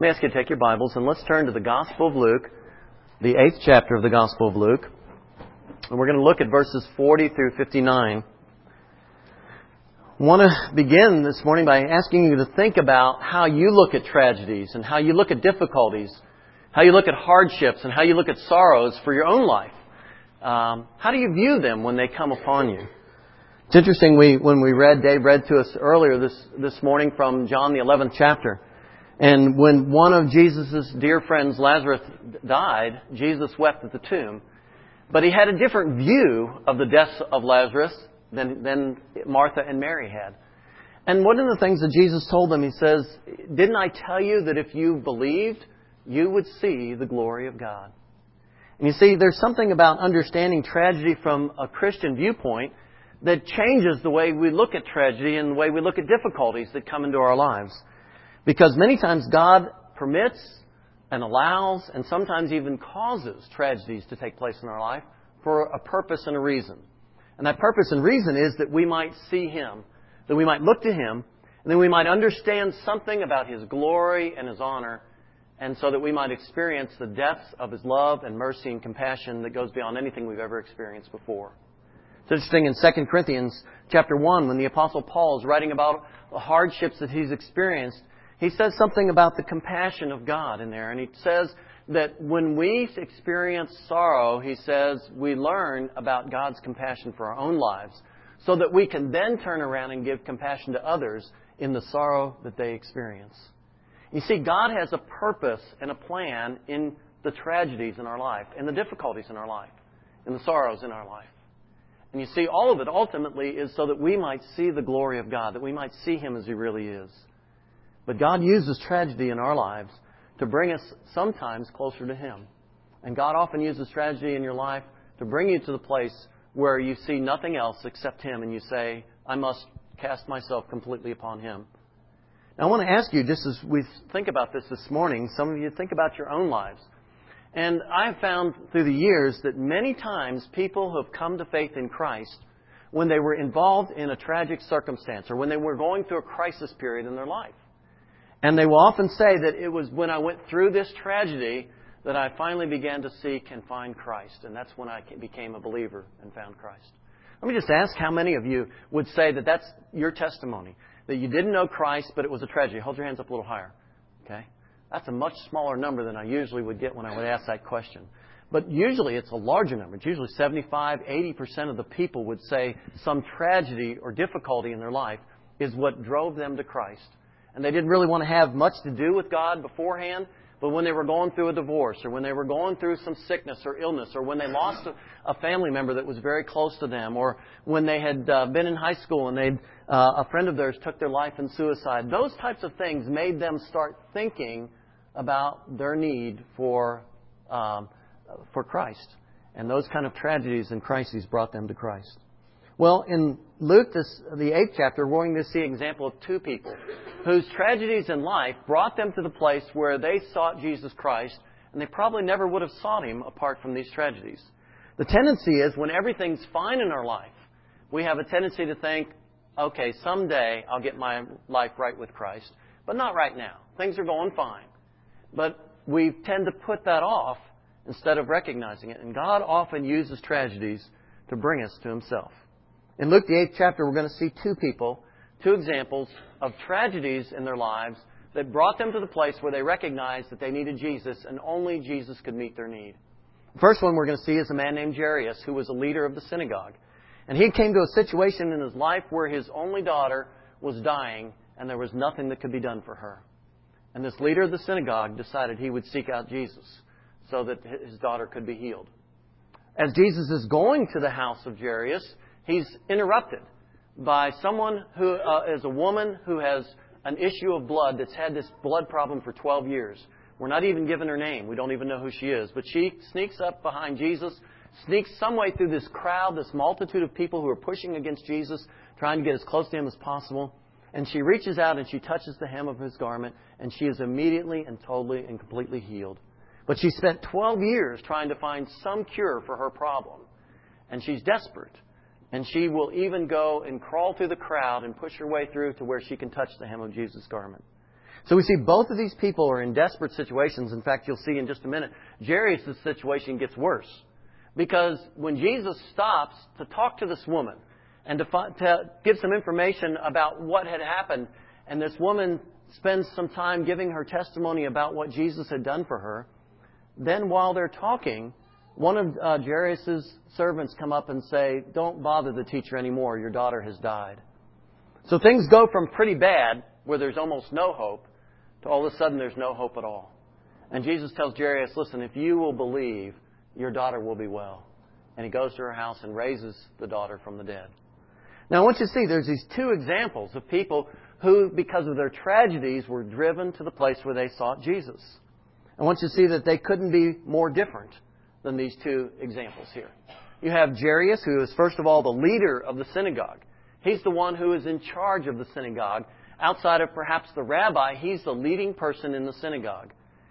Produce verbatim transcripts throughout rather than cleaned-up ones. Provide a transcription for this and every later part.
Let me ask you to take your Bibles and let's turn to the Gospel of Luke, the eighth chapter of the Gospel of Luke. And we're going to look at verses forty through fifty-nine. I want to begin this morning by asking you to think about how you look at tragedies and how you look at difficulties, how you look at hardships and how you look at sorrows for your own life. Um, how do you view them when they come upon you? It's interesting, we when we read, Dave read to us earlier this, this morning from John the eleventh chapter. And when one of Jesus' dear friends, Lazarus, died, Jesus wept at the tomb. But he had a different view of the death of Lazarus than, than Martha and Mary had. And one of the things that Jesus told them, He says, "Didn't I tell you that if you believed, you would see the glory of God?" And you see, there's something about understanding tragedy from a Christian viewpoint that changes the way we look at tragedy and the way we look at difficulties that come into our lives. Because many times God permits and allows and sometimes even causes tragedies to take place in our life for a purpose and a reason. And that purpose and reason is that we might see Him, that we might look to Him, and that we might understand something about His glory and His honor, and so that we might experience the depths of His love and mercy and compassion that goes beyond anything we've ever experienced before. It's interesting in Second Corinthians chapter one, when the Apostle Paul is writing about the hardships that he's experienced, he says something about the compassion of God in there. And he says that when we experience sorrow, he says, we learn about God's compassion for our own lives so that we can then turn around and give compassion to others in the sorrow that they experience. You see, God has a purpose and a plan in the tragedies in our life, in the difficulties in our life, in the sorrows in our life. And you see, all of it ultimately is so that we might see the glory of God, that we might see Him as He really is. But God uses tragedy in our lives to bring us sometimes closer to Him. And God often uses tragedy in your life to bring you to the place where you see nothing else except Him and you say, I must cast myself completely upon Him. Now I want to ask you, just as we think about this this morning, some of you think about your own lives. And I've found through the years that many times people who have come to faith in Christ when they were involved in a tragic circumstance or when they were going through a crisis period in their life. And they will often say that it was when I went through this tragedy that I finally began to seek and find Christ. And that's when I became a believer and found Christ. Let me just ask how many of you would say that that's your testimony, that you didn't know Christ, but it was a tragedy. Hold your hands up a little higher. Okay? That's a much smaller number than I usually would get when I would ask that question. But usually it's a larger number. It's usually seventy-five, eighty percent of the people would say some tragedy or difficulty in their life is what drove them to Christ. And they didn't really want to have much to do with God beforehand, but when they were going through a divorce or when they were going through some sickness or illness or when they lost a, a family member that was very close to them or when they had uh, been in high school and they'd, uh, a friend of theirs took their life in suicide, those types of things made them start thinking about their need for um, for Christ. And those kind of tragedies and crises brought them to Christ. Well, in Luke, this, the eighth chapter, we're going to see an example of two people whose tragedies in life brought them to the place where they sought Jesus Christ, and they probably never would have sought Him apart from these tragedies. The tendency is when everything's fine in our life, we have a tendency to think, okay, someday I'll get my life right with Christ, but not right now. Things are going fine. But we tend to put that off instead of recognizing it. And God often uses tragedies to bring us to Himself. In Luke, the eighth chapter, we're going to see two people, two examples of tragedies in their lives that brought them to the place where they recognized that they needed Jesus and only Jesus could meet their need. The first one we're going to see is a man named Jairus, who was a leader of the synagogue. And he came to a situation in his life where his only daughter was dying and there was nothing that could be done for her. And this leader of the synagogue decided he would seek out Jesus so that his daughter could be healed. As Jesus is going to the house of Jairus, he's interrupted by someone who uh, is a woman who has an issue of blood that's had this blood problem for twelve years. We're not even given her name. We don't even know who she is. But she sneaks up behind Jesus, sneaks some way through this crowd, this multitude of people who are pushing against Jesus, trying to get as close to Him as possible. And she reaches out and she touches the hem of His garment, and she is immediately and totally and completely healed. But she spent twelve years trying to find some cure for her problem. And she's desperate. And she will even go and crawl through the crowd and push her way through to where she can touch the hem of Jesus' garment. So we see both of these people are in desperate situations. In fact, you'll see in just a minute, Jairus' situation gets worse. Because when Jesus stops to talk to this woman and to, fi- to give some information about what had happened, and this woman spends some time giving her testimony about what Jesus had done for her, then while they're talking, one of uh, Jairus' servants come up and say, "Don't bother the teacher anymore. Your daughter has died." So things go from pretty bad, where there's almost no hope, to all of a sudden there's no hope at all. And Jesus tells Jairus, "Listen, if you will believe, your daughter will be well." And he goes to her house and raises the daughter from the dead. Now I want you to see there's these two examples of people who, because of their tragedies, were driven to the place where they sought Jesus. I want you to see that they couldn't be more different than these two examples here. You have Jairus, who is first of all the leader of the synagogue. He's the one who is in charge of the synagogue. Outside of perhaps the rabbi, he's the leading person in the synagogue.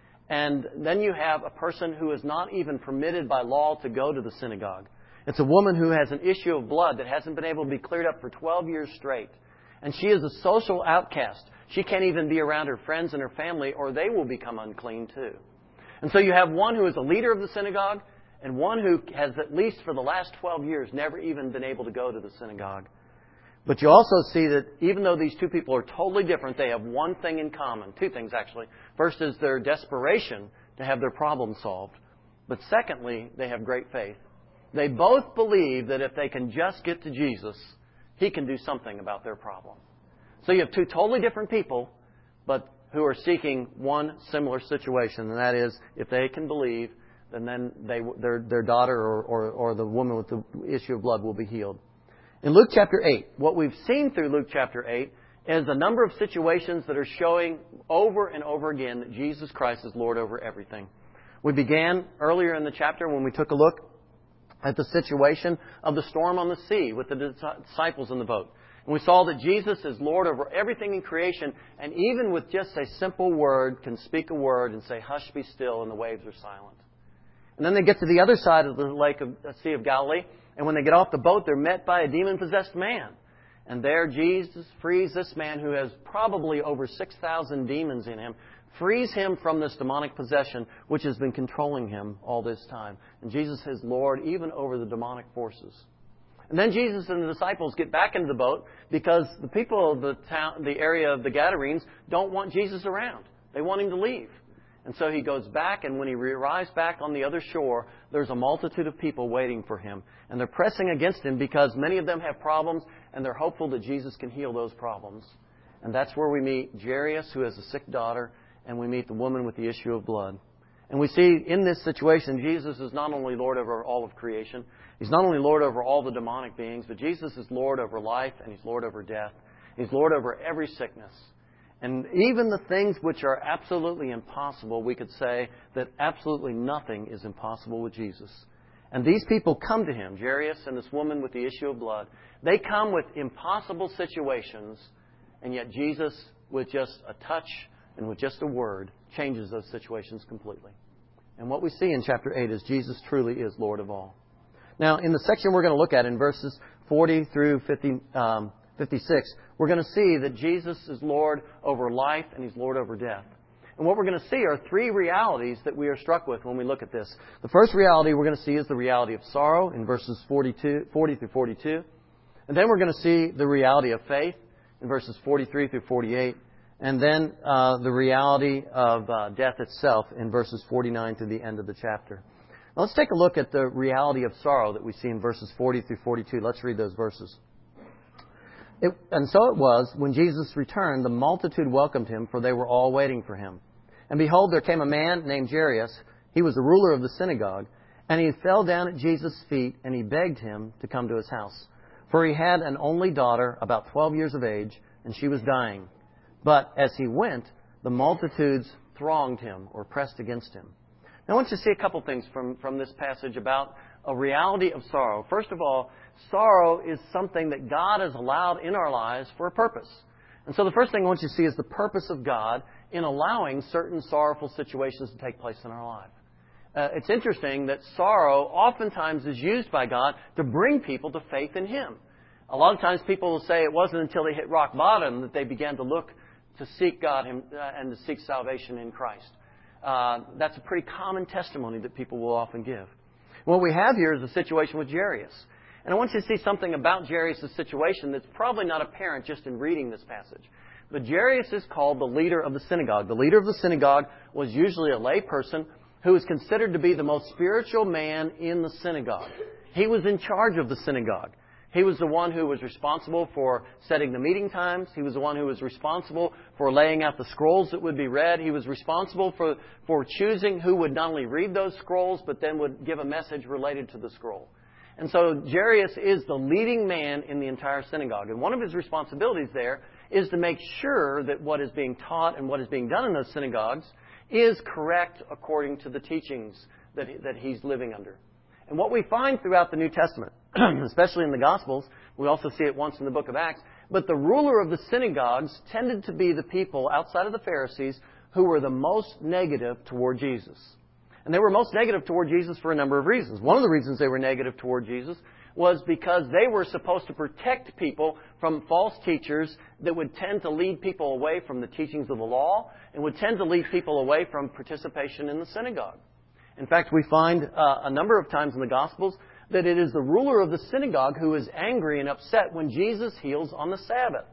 And then you have a person who is not even permitted by law to go to the synagogue. It's a woman who has an issue of blood that hasn't been able to be cleared up for twelve years straight. And she is a social outcast. She can't even be around her friends and her family, or they will become unclean too. And so you have one who is a leader of the synagogue, and one who has, at least for the last twelve years, never even been able to go to the synagogue. But you also see that even though these two people are totally different, they have one thing in common. Two things, actually. First is their desperation to have their problem solved. But secondly, they have great faith. They both believe that if they can just get to Jesus, He can do something about their problem. So you have two totally different people, but who are seeking one similar situation, and that is, if they can believe, then, then they, their, their daughter or, or, or the woman with the issue of blood will be healed. In Luke chapter eight, what we've seen through Luke chapter eight is a number of situations that are showing over and over again that Jesus Christ is Lord over everything. We began earlier in the chapter when we took a look at the situation of the storm on the sea with the disciples in the boat. And we saw that Jesus is Lord over everything in creation, and even with just a simple word can speak a word and say, "Hush, be still," and the waves are silent. And then they get to the other side of the lake of the Sea of Galilee, and when they get off the boat, they're met by a demon-possessed man. And there Jesus frees this man who has probably over six thousand demons in him, frees him from this demonic possession which has been controlling him all this time. And Jesus is Lord even over the demonic forces. And then Jesus and the disciples get back into the boat because the people of the town, the area of the Gadarenes, don't want Jesus around. They want Him to leave. And so He goes back, and when He arrives back on the other shore, there's a multitude of people waiting for Him. And they're pressing against Him because many of them have problems, and they're hopeful that Jesus can heal those problems. And that's where we meet Jairus, who has a sick daughter, and we meet the woman with the issue of blood. And we see in this situation, Jesus is not only Lord over all of creation, He's not only Lord over all the demonic beings, but Jesus is Lord over life, and He's Lord over death. He's Lord over every sickness. And even the things which are absolutely impossible, we could say that absolutely nothing is impossible with Jesus. And these people come to Him, Jairus and this woman with the issue of blood. They come with impossible situations, and yet Jesus, with just a touch and with just a word, changes those situations completely. And what we see in chapter eight is Jesus truly is Lord of all. Now, in the section we're going to look at in verses forty through fifty, um, fifty-six, we're going to see that Jesus is Lord over life and He's Lord over death. And what we're going to see are three realities that we are struck with when we look at this. The first reality we're going to see is the reality of sorrow in verses forty-two, forty through forty-two. And then we're going to see the reality of faith in verses forty-three through forty-eight. And then uh, the reality of uh, death itself in verses forty-nine to the end of the chapter. Now let's take a look at the reality of sorrow that we see in verses forty through forty-two. Let's read those verses. It, and so it was, when Jesus returned, the multitude welcomed Him, for they were all waiting for Him. And behold, there came a man named Jairus. He was the ruler of the synagogue. And he fell down at Jesus' feet, and he begged Him to come to his house. For he had an only daughter, about twelve years of age, and she was dying. But as he went, the multitudes thronged Him, or pressed against Him. Now I want you to see a couple things from, from this passage about a reality of sorrow. First of all, sorrow is something that God has allowed in our lives for a purpose. And so the first thing I want you to see is the purpose of God in allowing certain sorrowful situations to take place in our life. Uh, it's interesting that sorrow oftentimes is used by God to bring people to faith in Him. A lot of times people will say it wasn't until they hit rock bottom that they began to look to seek God and, uh, and to seek salvation in Christ. Uh, that's a pretty common testimony that people will often give. What we have here is a situation with Jairus. And I want you to see something about Jairus' situation that's probably not apparent just in reading this passage. But Jairus is called the leader of the synagogue. The leader of the synagogue was usually a lay person who was considered to be the most spiritual man in the synagogue. He was in charge of the synagogue. He was the one who was responsible for setting the meeting times. He was the one who was responsible for laying out the scrolls that would be read. He was responsible for, for choosing who would not only read those scrolls, but then would give a message related to the scroll. And so Jairus is the leading man in the entire synagogue. And one of his responsibilities there is to make sure that what is being taught and what is being done in those synagogues is correct according to the teachings that, he, that he's living under. And what we find throughout the New Testament, especially in the Gospels, we also see it once in the book of Acts, but the ruler of the synagogues tended to be the people outside of the Pharisees who were the most negative toward Jesus. And they were most negative toward Jesus for a number of reasons. One of the reasons they were negative toward Jesus was because they were supposed to protect people from false teachers that would tend to lead people away from the teachings of the law and would tend to lead people away from participation in the synagogue. In fact, we find uh, a number of times in the Gospels that it is the ruler of the synagogue who is angry and upset when Jesus heals on the Sabbath.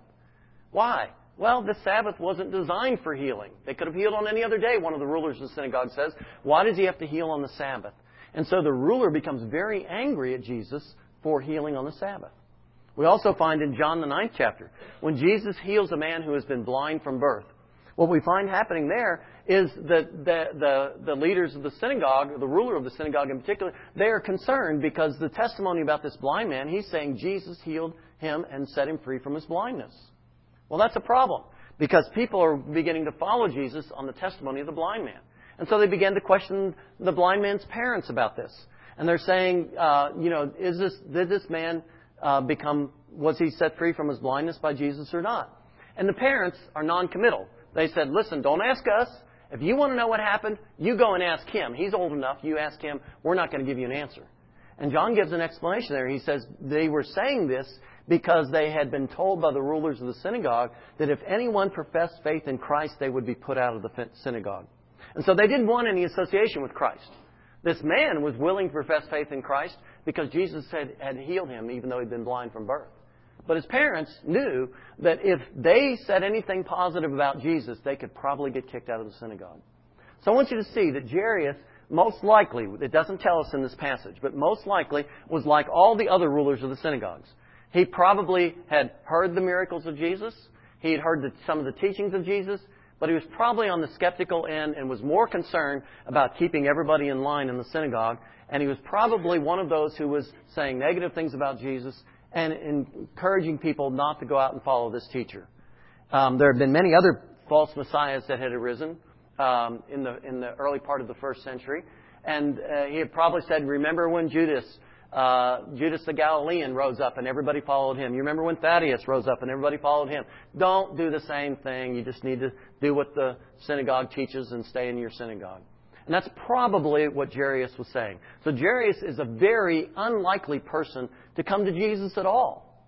Why? Well, the Sabbath wasn't designed for healing. They could have healed on any other day, one of the rulers of the synagogue says. Why does he have to heal on the Sabbath? And so the ruler becomes very angry at Jesus for healing on the Sabbath. We also find in John the ninth chapter, when Jesus heals a man who has been blind from birth, what we find happening there is that the, the, the leaders of the synagogue, the ruler of the synagogue in particular, they are concerned because the testimony about this blind man, he's saying Jesus healed him and set him free from his blindness. Well, that's a problem because people are beginning to follow Jesus on the testimony of the blind man. And so they began to question the blind man's parents about this. And they're saying, uh, you know, is this, did this man uh, become, was he set free from his blindness by Jesus or not? And the parents are non-committal. They said, listen, don't ask us. If you want to know what happened, you go and ask him. He's old enough. You ask him. We're not going to give you an answer. And John gives an explanation there. He says they were saying this because they had been told by the rulers of the synagogue that if anyone professed faith in Christ, they would be put out of the synagogue. And so they didn't want any association with Christ. This man was willing to profess faith in Christ because Jesus had, had healed him even though he'd been blind from birth. But his parents knew that if they said anything positive about Jesus, they could probably get kicked out of the synagogue. So I want you to see that Jairus, most likely, it doesn't tell us in this passage, but most likely was like all the other rulers of the synagogues. He probably had heard the miracles of Jesus. He had heard the, some of the teachings of Jesus. But he was probably on the skeptical end and was more concerned about keeping everybody in line in the synagogue. And he was probably one of those who was saying negative things about Jesus and encouraging people not to go out and follow this teacher. Um, there have been many other false messiahs that had arisen um, in the in the early part of the first century. And uh, he had probably said, remember when Judas, uh, Judas the Galilean rose up and everybody followed him. You remember when Thaddeus rose up and everybody followed him. Don't do the same thing. You just need to do what the synagogue teaches and stay in your synagogue. And that's probably what Jairus was saying. So Jairus is a very unlikely person to come to Jesus at all.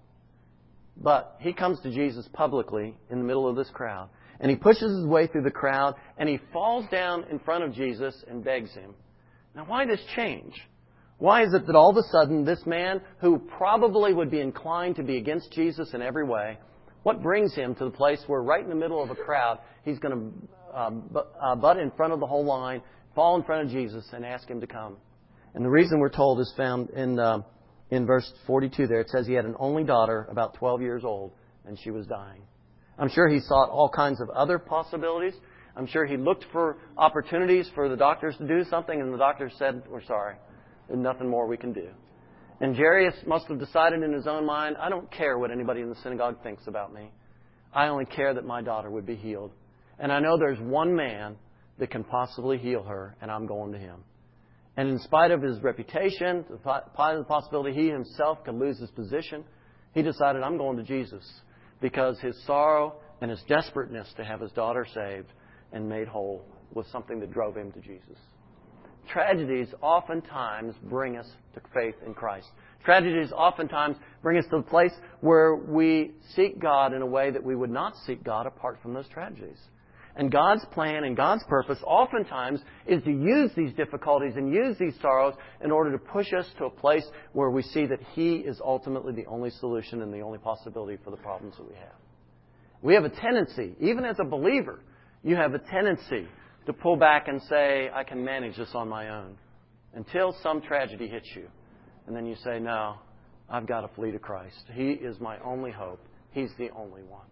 But he comes to Jesus publicly in the middle of this crowd. And he pushes his way through the crowd and he falls down in front of Jesus and begs him. Now, why this change? Why is it that all of a sudden this man who probably would be inclined to be against Jesus in every way, what brings him to the place where right in the middle of a crowd, he's going to uh, uh, butt in front of the whole line, fall in front of Jesus and ask him to come? And the reason we're told is found in uh, in verse forty-two there. It says he had an only daughter about twelve years old and she was dying. I'm sure he sought all kinds of other possibilities. I'm sure he looked for opportunities for the doctors to do something and the doctors said, we're sorry. There's nothing more we can do. And Jairus must have decided in his own mind, I don't care what anybody in the synagogue thinks about me. I only care that my daughter would be healed. And I know there's one man that can possibly heal her, and I'm going to him. And in spite of his reputation, the possibility he himself could lose his position, he decided, I'm going to Jesus because his sorrow and his desperateness to have his daughter saved and made whole was something that drove him to Jesus. tragedies oftentimes bring us to faith in Christ. Tragedies oftentimes bring us to the place where we seek God in a way that we would not seek God apart from those tragedies. And God's plan and God's purpose oftentimes is to use these difficulties and use these sorrows in order to push us to a place where we see that He is ultimately the only solution and the only possibility for the problems that we have. We have a tendency, even as a believer, you have a tendency to pull back and say, I can manage this on my own, until some tragedy hits you. And then you say, no, I've got to flee to Christ. He is my only hope. He's the only one.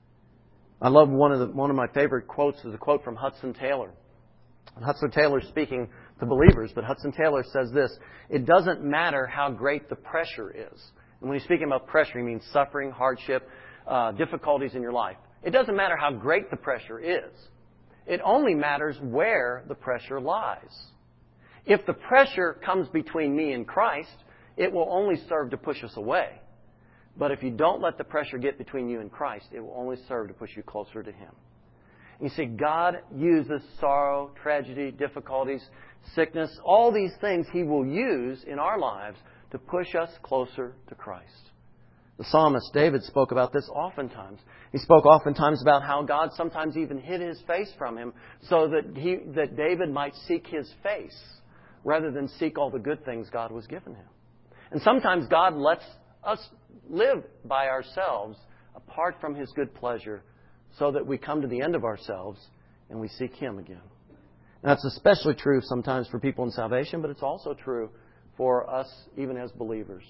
I love one of the, one of my favorite quotes is a quote from Hudson Taylor. And Hudson Taylor speaking to believers, but Hudson Taylor says this, it doesn't matter how great the pressure is. And when he's speaking about pressure, he means suffering, hardship, uh, difficulties in your life. It doesn't matter how great the pressure is. It only matters where the pressure lies. If the pressure comes between me and Christ, it will only serve to push us away. But if you don't let the pressure get between you and Christ, it will only serve to push you closer to Him. You see, God uses sorrow, tragedy, difficulties, sickness, all these things He will use in our lives to push us closer to Christ. The psalmist David spoke about this oftentimes. He spoke oftentimes about how God sometimes even hid His face from him so that he, that David might seek His face rather than seek all the good things God was giving him. And sometimes God lets us live by ourselves apart from His good pleasure so that we come to the end of ourselves and we seek Him again. Now, it's especially true sometimes for people in salvation, but it's also true for us even as believers.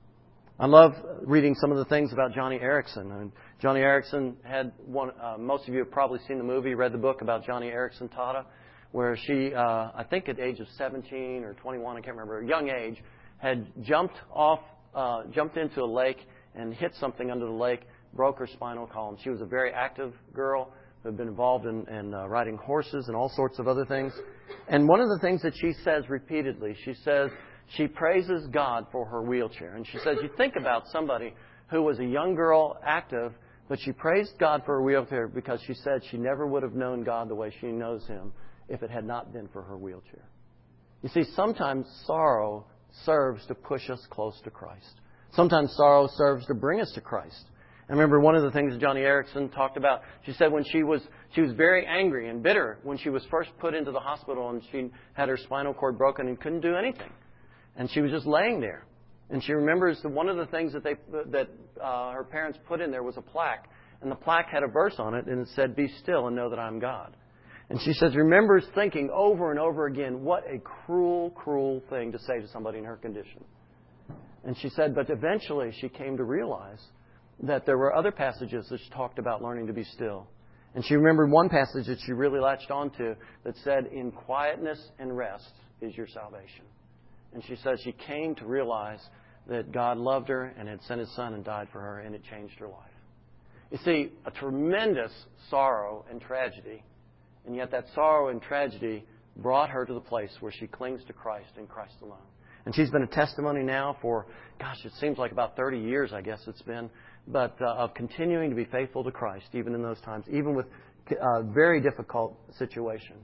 I love reading some of the things about Johnny Erickson. And Johnny Erickson had one, uh, most of you have probably seen the movie, read the book about Johnny Erickson Tata, where she, uh, I think at the age of seventeen or twenty-one, I can't remember, a young age, had jumped off, uh, jumped into a lake and hit something under the lake, broke her spinal column. She was a very active girl who had been involved in, in uh, riding horses and all sorts of other things. And one of the things that she says repeatedly, she says, she praises God for her wheelchair. And she says, you think about somebody who was a young girl, active, but she praised God for her wheelchair because she said she never would have known God the way she knows Him if it had not been for her wheelchair. You see, sometimes sorrow serves to push us close to Christ. Sometimes sorrow serves to bring us to Christ. I remember one of the things Johnny Erickson talked about. She said when she was she was very angry and bitter when she was first put into the hospital and she had her spinal cord broken and couldn't do anything. And she was just laying there. And she remembers that one of the things that they that uh, her parents put in there was a plaque. And the plaque had a verse on it, and it said, "Be still and know that I'm God." And she says, remembers thinking over and over again, what a cruel, cruel thing to say to somebody in her condition. And she said, but eventually she came to realize that there were other passages that talked about learning to be still. And she remembered one passage that she really latched onto that said, in quietness and rest is your salvation. And she says she came to realize that God loved her and had sent His Son and died for her, and it changed her life. You see, a tremendous sorrow and tragedy, and yet that sorrow and tragedy brought her to the place where she clings to Christ and Christ alone. And she's been a testimony now for, gosh, it seems like about thirty years, I guess it's been, but uh, of continuing to be faithful to Christ, even in those times, even with a very difficult situation.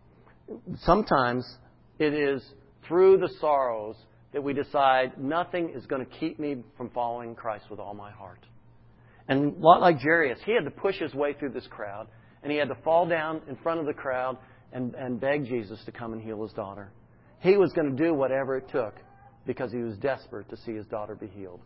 Sometimes it is through the sorrows that we decide nothing is going to keep me from following Christ with all my heart. And a lot like Jairus, he had to push his way through this crowd, and he had to fall down in front of the crowd and, and beg Jesus to come and heal his daughter. He was going to do whatever it took because he was desperate to see his daughter be healed.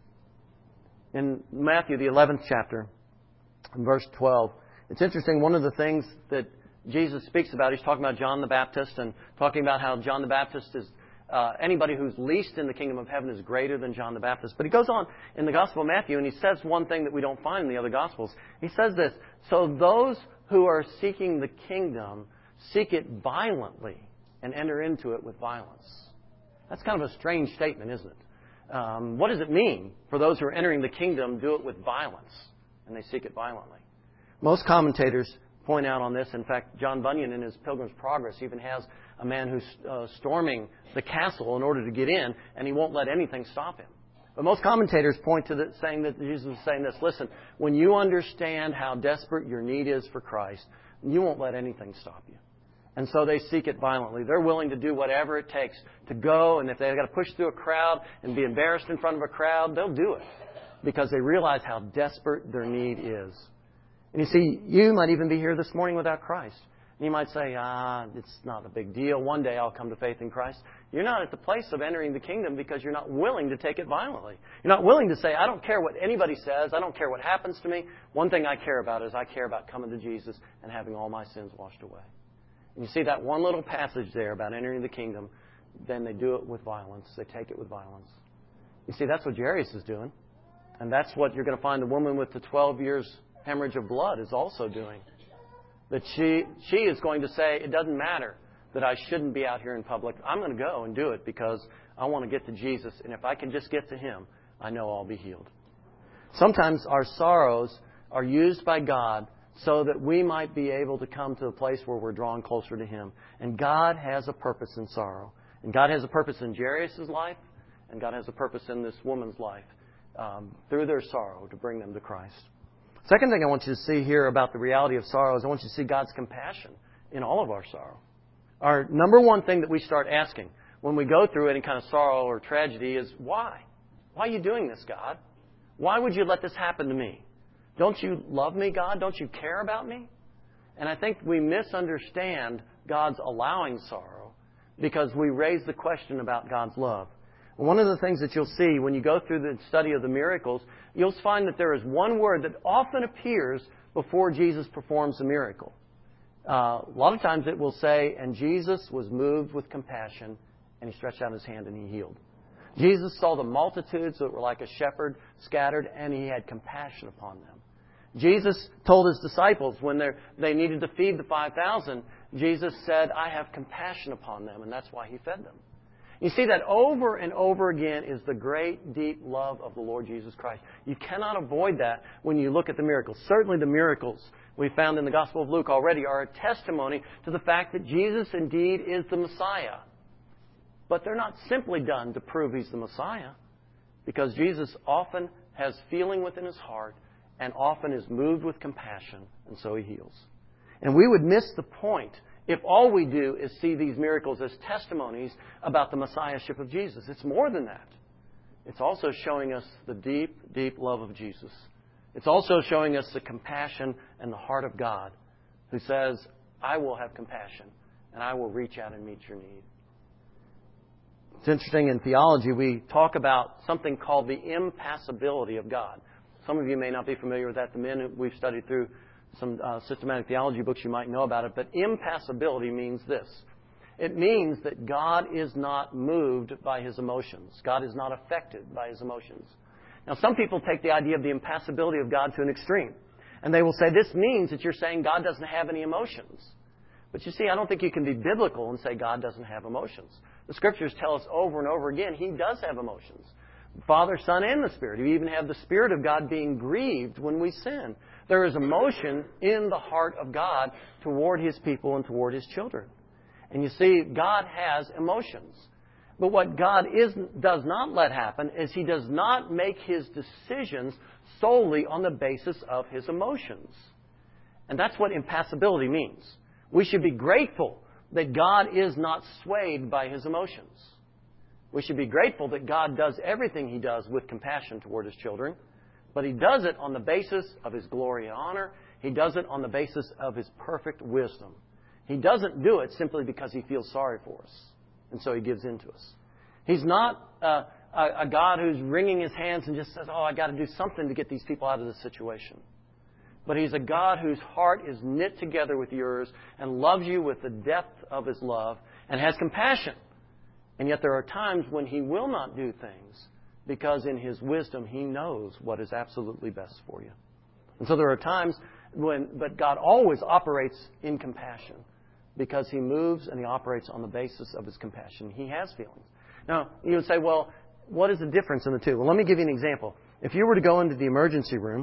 In Matthew, the eleventh chapter, in verse twelve, it's interesting, one of the things that Jesus speaks about, he's talking about John the Baptist and talking about how John the Baptist is, uh, anybody who's least in the kingdom of heaven is greater than John the Baptist. But he goes on in the Gospel of Matthew and he says one thing that we don't find in the other Gospels. He says this, so those who are seeking the kingdom seek it violently and enter into it with violence. That's kind of a strange statement, isn't it? Um, what does it mean for those who are entering the kingdom, do it with violence, and they seek it violently? Most commentators point out on this. In fact, John Bunyan in his Pilgrim's Progress even has a man who's uh, storming the castle in order to get in, and he won't let anything stop him. But most commentators point to the, saying that Jesus is saying this, listen, when you understand how desperate your need is for Christ, you won't let anything stop you. And so they seek it violently. They're willing to do whatever it takes to go, and if they've got to push through a crowd and be embarrassed in front of a crowd, they'll do it because they realize how desperate their need is. And you see, you might even be here this morning without Christ. And you might say, ah, it's not a big deal. One day I'll come to faith in Christ. You're not at the place of entering the kingdom because you're not willing to take it violently. You're not willing to say, I don't care what anybody says. I don't care what happens to me. One thing I care about is I care about coming to Jesus and having all my sins washed away. And you see that one little passage there about entering the kingdom, then they do it with violence. They take it with violence. You see, that's what Jairus is doing. And that's what you're going to find the woman with the twelve years hemorrhage of blood is also doing. That she she is going to say, it doesn't matter that I shouldn't be out here in public. I'm going to go and do it because I want to get to Jesus. And if I can just get to Him, I know I'll be healed. Sometimes our sorrows are used by God so that we might be able to come to a place where we're drawn closer to Him. And God has a purpose in sorrow. And God has a purpose in Jairus' life. And God has a purpose in this woman's life um, through their sorrow to bring them to Christ. Second thing I want you to see here about the reality of sorrow is I want you to see God's compassion in all of our sorrow. Our number one thing that we start asking when we go through any kind of sorrow or tragedy is, why? Why are you doing this, God? Why would you let this happen to me? Don't you love me, God? Don't you care about me? And I think we misunderstand God's allowing sorrow because we raise the question about God's love. One of the things that you'll see when you go through the study of the miracles, you'll find that there is one word that often appears before Jesus performs a miracle. Uh, a lot of times it will say, and Jesus was moved with compassion, and He stretched out His hand and He healed. Jesus saw the multitudes that were like a shepherd scattered, and He had compassion upon them. Jesus told His disciples when they needed to feed the five thousand, Jesus said, I have compassion upon them, and that's why He fed them. You see that over and over again is the great, deep love of the Lord Jesus Christ. You cannot avoid that when you look at the miracles. Certainly the miracles we found in the Gospel of Luke already are a testimony to the fact that Jesus indeed is the Messiah. But they're not simply done to prove He's the Messiah, because Jesus often has feeling within His heart and often is moved with compassion, and so He heals. And we would miss the point if all we do is see these miracles as testimonies about the Messiahship of Jesus. It's more than that. It's also showing us the deep, deep love of Jesus. It's also showing us the compassion and the heart of God, who says, I will have compassion, and I will reach out and meet your need. It's interesting, in theology, we talk about something called the impassibility of God. Some of you may not be familiar with that. The men who we've studied through some uh, systematic theology books, you might know about it. But impassibility means this. It means that God is not moved by His emotions. God is not affected by His emotions. Now, some people take the idea of the impassibility of God to an extreme. And they will say, this means that you're saying God doesn't have any emotions. But you see, I don't think you can be biblical and say God doesn't have emotions. The Scriptures tell us over and over again He does have emotions. Father, Son, and the Spirit. We even have the Spirit of God being grieved when we sin. There is emotion in the heart of God toward His people and toward His children. And you see, God has emotions. But what God is, does not let happen is He does not make His decisions solely on the basis of His emotions. And that's what impassibility means. We should be grateful that God is not swayed by His emotions. We should be grateful that God does everything He does with compassion toward His children, but He does it on the basis of His glory and honor. He does it on the basis of His perfect wisdom. He doesn't do it simply because He feels sorry for us, and so He gives in to us. He's not uh, a, a God who's wringing His hands and just says, oh, I got to do something to get these people out of this situation. But He's a God whose heart is knit together with yours and loves you with the depth of His love and has compassion. And yet there are times when He will not do things because in His wisdom He knows what is absolutely best for you. And so there are times when, but God always operates in compassion because He moves and He operates on the basis of His compassion. He has feelings. Now, you would say, well, what is the difference in the two? Well, let me give you an example. If you were to go into the emergency room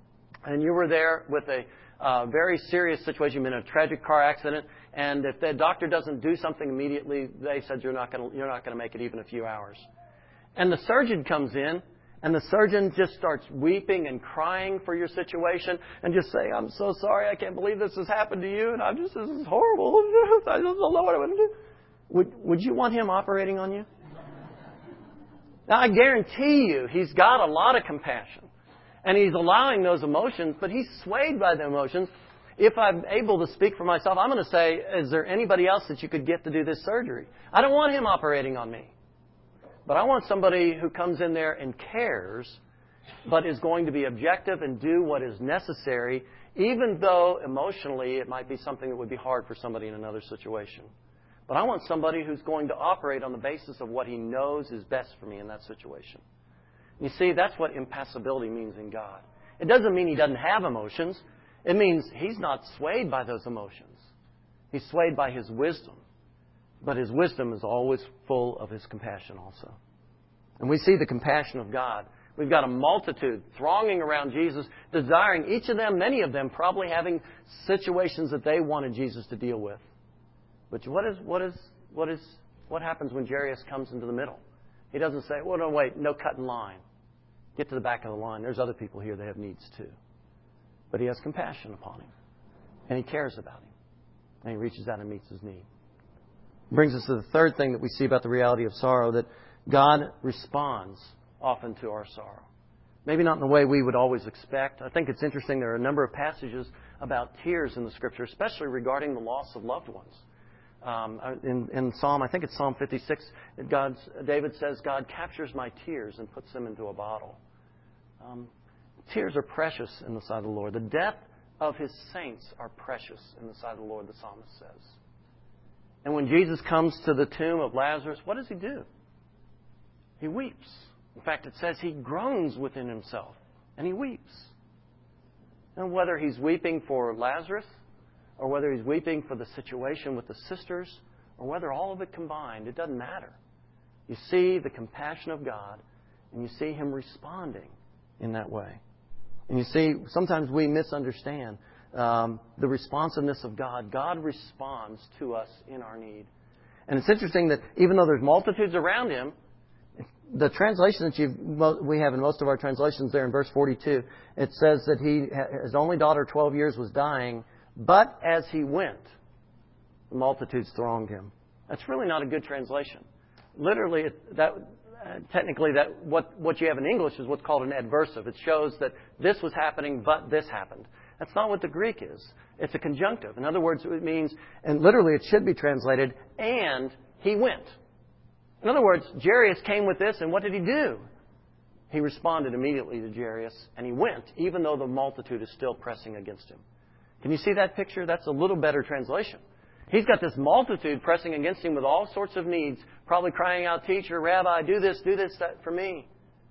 and you were there with a uh, very serious situation, you've been in a tragic car accident, and if the doctor doesn't do something immediately, they said you're not going to you're not going to make it even a few hours. And the surgeon comes in, And the surgeon just starts weeping and crying for your situation and just saying, I'm so sorry, I can't believe this has happened to you, and I'm just, this is horrible. I just don't know what I'm going to do. Would, would you want him operating on you? Now, I guarantee you, he's got a lot of compassion. And he's allowing those emotions, but he's swayed by the emotions. If I'm able to speak for myself, I'm going to say, is there anybody else that you could get to do this surgery? I don't want him operating on me. But I want somebody who comes in there and cares, but is going to be objective and do what is necessary, even though emotionally it might be something that would be hard for somebody in another situation. But I want somebody who's going to operate on the basis of what he knows is best for me in that situation. You see, that's what impassibility means in God. It doesn't mean he doesn't have emotions. It means he's not swayed by those emotions. He's swayed by his wisdom. But his wisdom is always full of his compassion also. And we see the compassion of God. We've got a multitude thronging around Jesus, desiring each of them, many of them, probably having situations that they wanted Jesus to deal with. But what is what is what is what happens when Jairus comes into the middle? He doesn't say, "Well, no, wait, no cut in line. Get to the back of the line. There's other people here that have needs too." But he has compassion upon him, and he cares about him, and he reaches out and meets his need. Brings us to the third thing that we see about the reality of sorrow, that God responds often to our sorrow. Maybe not in the way we would always expect. I think it's interesting there are a number of passages about tears in the Scripture, especially regarding the loss of loved ones. Um, in, in Psalm, I think it's Psalm fifty-six, God's, David says, God captures my tears and puts them into a bottle. Um, tears are precious in the sight of the Lord. The death of His saints are precious in the sight of the Lord, the psalmist says. And when Jesus comes to the tomb of Lazarus, what does He do? He weeps. In fact, it says He groans within Himself, and He weeps. And whether He's weeping for Lazarus, or whether He's weeping for the situation with the sisters, or whether all of it combined, it doesn't matter. You see the compassion of God, and you see Him responding in that way. And you see, sometimes we misunderstand um, the responsiveness of God. God responds to us in our need. And it's interesting that even though there's multitudes around Him, the translation that you've, we have in most of our translations there in verse forty-two, it says that he, his only daughter, twelve years, was dying. But as He went, the multitudes thronged Him. That's really not a good translation. Literally, that uh, technically, that what, what you have in English is what's called an adversive. It shows that this was happening, but this happened. That's not what the Greek is. It's a conjunctive. In other words, it means, and literally it should be translated, and he went. In other words, Jairus came with this, and what did he do? He responded immediately to Jairus, and he went, even though the multitude is still pressing against him. Can you see that picture? That's a little better translation. He's got this multitude pressing against him with all sorts of needs, probably crying out, "Teacher, Rabbi, do this, do this, that for me."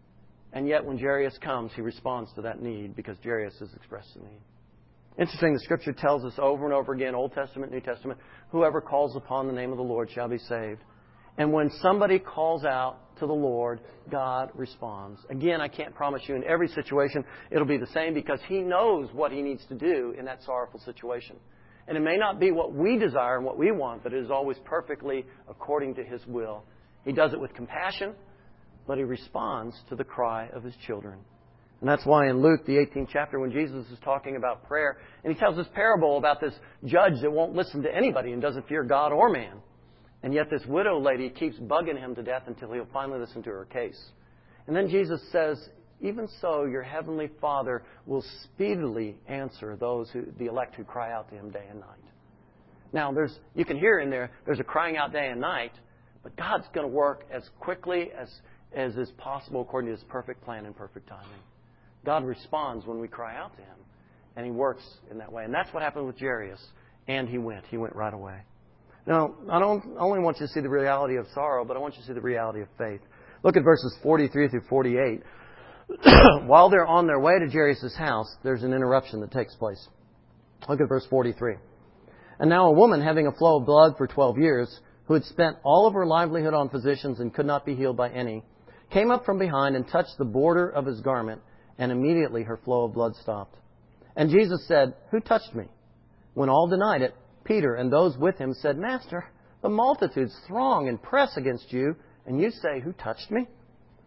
And yet when Jairus comes, he responds to that need because Jairus has expressed the need. Interesting, the Scripture tells us over and over again, Old Testament, New Testament, whoever calls upon the name of the Lord shall be saved. And when somebody calls out to the Lord, God responds. Again, I can't promise you in every situation it'll be the same because He knows what He needs to do in that sorrowful situation. And it may not be what we desire and what we want, but it is always perfectly according to His will. He does it with compassion, but He responds to the cry of His children. And that's why in Luke, the eighteenth chapter, when Jesus is talking about prayer, and He tells this parable about this judge that won't listen to anybody and doesn't fear God or man. And yet this widow lady keeps bugging Him to death until He'll finally listen to her case. And then Jesus says, even so, your heavenly Father will speedily answer those who, the elect who cry out to Him day and night. Now, there's you can hear in there, there's a crying out day and night, but God's going to work as quickly as, as is possible according to His perfect plan and perfect timing. God responds when we cry out to Him, and He works in that way. And that's what happened with Jairus. And he went. He went right away. Now, I don't only want you to see the reality of sorrow, but I want you to see the reality of faith. Look at verses forty-three through forty-eight. While they're on their way to Jairus' house, there's an interruption that takes place. Look at verse forty-three. And now a woman having a flow of blood for twelve years, who had spent all of her livelihood on physicians and could not be healed by any, came up from behind and touched the border of His garment, and immediately her flow of blood stopped. And Jesus said, "Who touched me?" When all denied it, Peter and those with him said, "Master, the multitudes throng and press against you, and you say, 'Who touched me?'"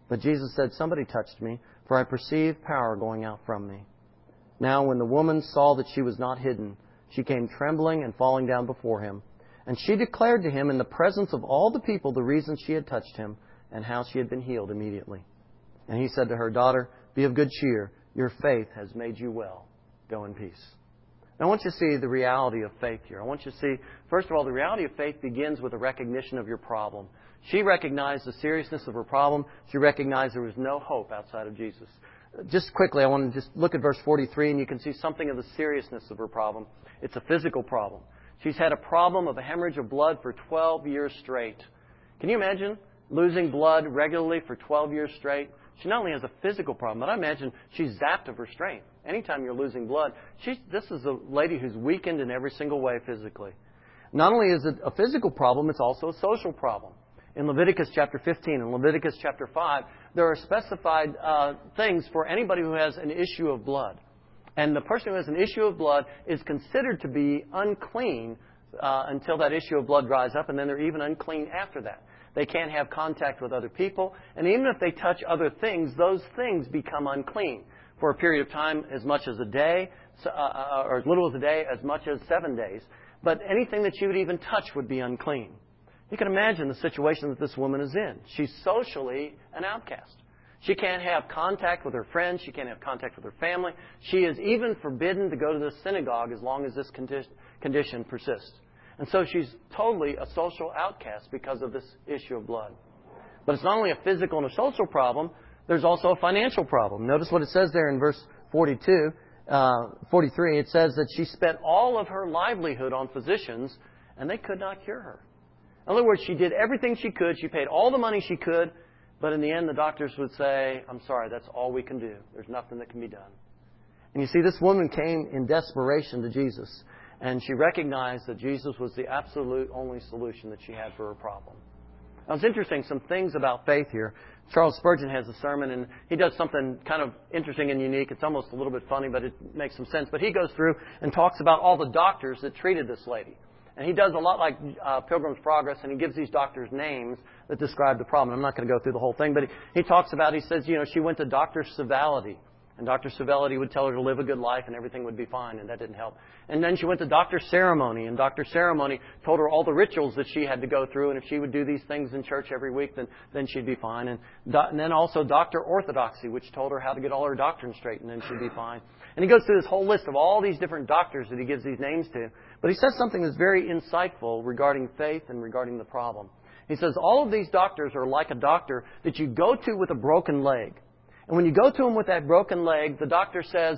But Jesus said, "Somebody touched me, for I perceive power going out from me." Now when the woman saw that she was not hidden, she came trembling and falling down before him. And she declared to him in the presence of all the people the reason she had touched him and how she had been healed immediately. And he said to her, "Daughter, be of good cheer. Your faith has made you well. Go in peace." Now I want you to see the reality of faith here. I want you to see, first of all, the reality of faith begins with a recognition of your problem. She recognized the seriousness of her problem. She recognized there was no hope outside of Jesus. Just quickly, I want to just look at verse forty-three, and you can see something of the seriousness of her problem. It's a physical problem. She's had a problem of a hemorrhage of blood for twelve years straight. Can you imagine losing blood regularly for twelve years straight? She not only has a physical problem, but I imagine she's zapped of her strength. Anytime you're losing blood, she's, this is a lady who's weakened in every single way physically. Not only is it a physical problem, it's also a social problem. In Leviticus chapter fifteen and Leviticus chapter five, there are specified uh, things for anybody who has an issue of blood. And the person who has an issue of blood is considered to be unclean uh, until that issue of blood dries up, and then they're even unclean after that. They can't have contact with other people, and even if they touch other things, those things become unclean for a period of time, as much as a day, uh, or as little as a day, as much as seven days. But anything that you would even touch would be unclean. You can imagine the situation that this woman is in. She's socially an outcast. She can't have contact with her friends. She can't have contact with her family. She is even forbidden to go to the synagogue as long as this condition persists. And so she's totally a social outcast because of this issue of blood. But it's not only a physical and a social problem, there's also a financial problem. Notice what it says there in verse forty-two, uh, forty-three. It says that she spent all of her livelihood on physicians, and they could not cure her. In other words, she did everything she could. She paid all the money she could, but in the end, the doctors would say, "I'm sorry, that's all we can do. There's nothing that can be done." And you see, this woman came in desperation to Jesus. And she recognized that Jesus was the absolute only solution that she had for her problem. Now, it's interesting, some things about faith here. Charles Spurgeon has a sermon, and he does something kind of interesting and unique. It's almost a little bit funny, but it makes some sense. But he goes through and talks about all the doctors that treated this lady. And he does a lot like uh, Pilgrim's Progress, and he gives these doctors names that describe the problem. I'm not going to go through the whole thing, but he, he talks about, he says, you know, she went to Doctor Civality. And Doctor Civality would tell her to live a good life and everything would be fine, and that didn't help. And then she went to Doctor Ceremony, and Doctor Ceremony told her all the rituals that she had to go through, and if she would do these things in church every week, then, then she'd be fine. And, do, and then also Doctor Orthodoxy, which told her how to get all her doctrine straight, and then she'd be fine. And he goes through this whole list of all these different doctors that he gives these names to. But he says something that's very insightful regarding faith and regarding the problem. He says all of these doctors are like a doctor that you go to with a broken leg. And when you go to him with that broken leg, the doctor says,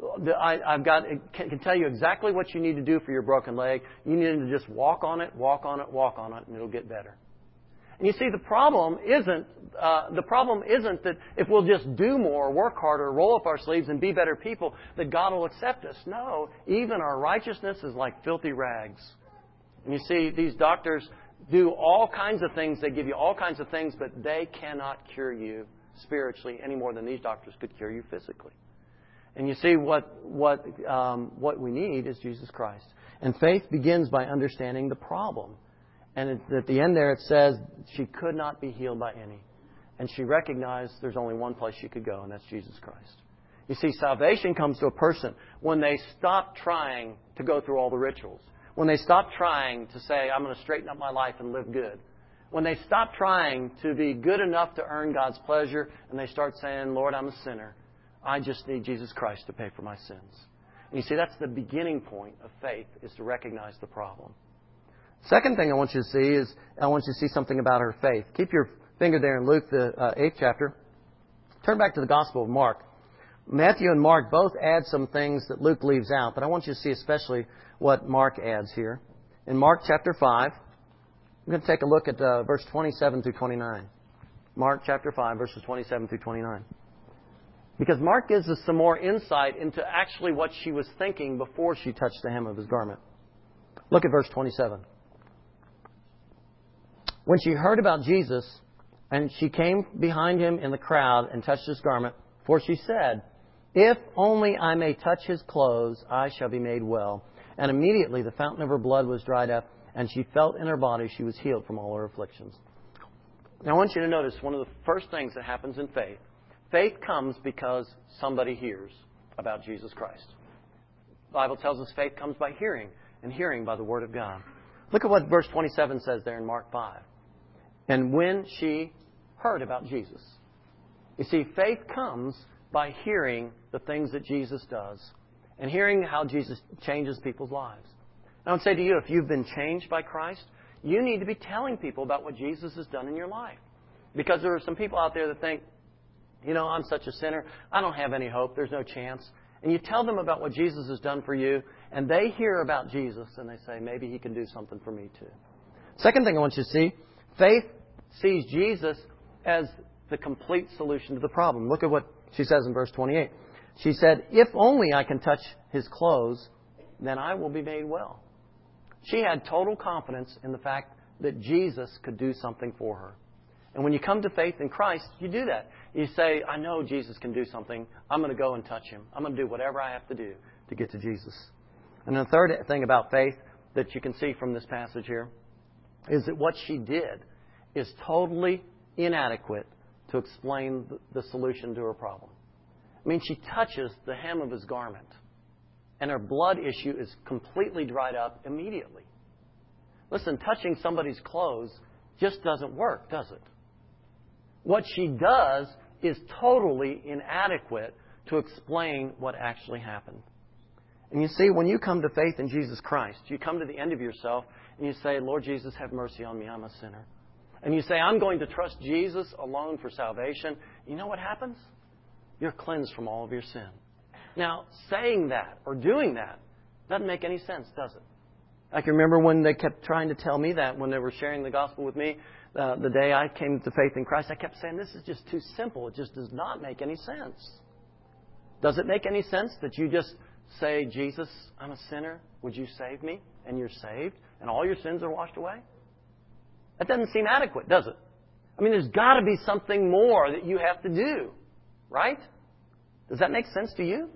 I, I've got, can, can tell you exactly what you need to do for your broken leg. You need to just walk on it, walk on it, walk on it, and it'll get better. And you see, the problem isn't, uh, the problem isn't that if we'll just do more, work harder, roll up our sleeves, and be better people, that God will accept us. No, even our righteousness is like filthy rags. And you see, these doctors do all kinds of things. They give you all kinds of things, but they cannot cure you spiritually any more than these doctors could cure you physically. And you see, what what um, what we need is Jesus Christ. And faith begins by understanding the problem. And it, at the end there it says she could not be healed by any. And she recognized there's only one place she could go, and that's Jesus Christ. You see, salvation comes to a person when they stop trying to go through all the rituals. When they stop trying to say, I'm going to straighten up my life and live good. When they stop trying to be good enough to earn God's pleasure, and they start saying, Lord, I'm a sinner. I just need Jesus Christ to pay for my sins. And you see, that's the beginning point of faith, is to recognize the problem. Second thing I want you to see is, I want you to see something about her faith. Keep your finger there in Luke, the uh, eighth chapter. Turn back to the Gospel of Mark. Matthew and Mark both add some things that Luke leaves out, but I want you to see especially what Mark adds here. In Mark chapter five, I'm going to take a look at uh, verse twenty-seven through twenty-nine. Mark chapter five, verses twenty-seven through twenty-nine. Because Mark gives us some more insight into actually what she was thinking before she touched the hem of his garment. Look at verse twenty-seven. When she heard about Jesus, and she came behind him in the crowd and touched his garment, for she said, if only I may touch his clothes, I shall be made well. And immediately the fountain of her blood was dried up, and she felt in her body she was healed from all her afflictions. Now, I want you to notice one of the first things that happens in faith. Faith comes because somebody hears about Jesus Christ. The Bible tells us faith comes by hearing, and hearing by the Word of God. Look at what verse twenty-seven says there in Mark five. And when she heard about Jesus. You see, faith comes by hearing the things that Jesus does and hearing how Jesus changes people's lives. I would say to you, if you've been changed by Christ, you need to be telling people about what Jesus has done in your life. Because there are some people out there that think, you know, I'm such a sinner. I don't have any hope. There's no chance. And you tell them about what Jesus has done for you, and they hear about Jesus, and they say, maybe He can do something for me too. Second thing I want you to see, faith sees Jesus as the complete solution to the problem. Look at what she says in verse twenty-eight. She said, if only I can touch His clothes, then I will be made well. She had total confidence in the fact that Jesus could do something for her. And when you come to faith in Christ, you do that. You say, I know Jesus can do something. I'm going to go and touch Him. I'm going to do whatever I have to do to get to Jesus. And the third thing about faith that you can see from this passage here is that what she did is totally inadequate to explain the solution to her problem. I mean, she touches the hem of His garment, and her blood issue is completely dried up immediately. Listen, touching somebody's clothes just doesn't work, does it? What she does is totally inadequate to explain what actually happened. And you see, when you come to faith in Jesus Christ, you come to the end of yourself and you say, Lord Jesus, have mercy on me. I'm a sinner. And you say, I'm going to trust Jesus alone for salvation. You know what happens? You're cleansed from all of your sin. Now, saying that or doing that doesn't make any sense, does it? I can remember when they kept trying to tell me that when they were sharing the gospel with me. Uh, the day I came to faith in Christ, I kept saying, this is just too simple. It just does not make any sense. Does it make any sense that you just say, Jesus, I'm a sinner. Would you save me? And you're saved, and all your sins are washed away? That doesn't seem adequate, does it? I mean, there's got to be something more that you have to do, right? Does that make sense to you?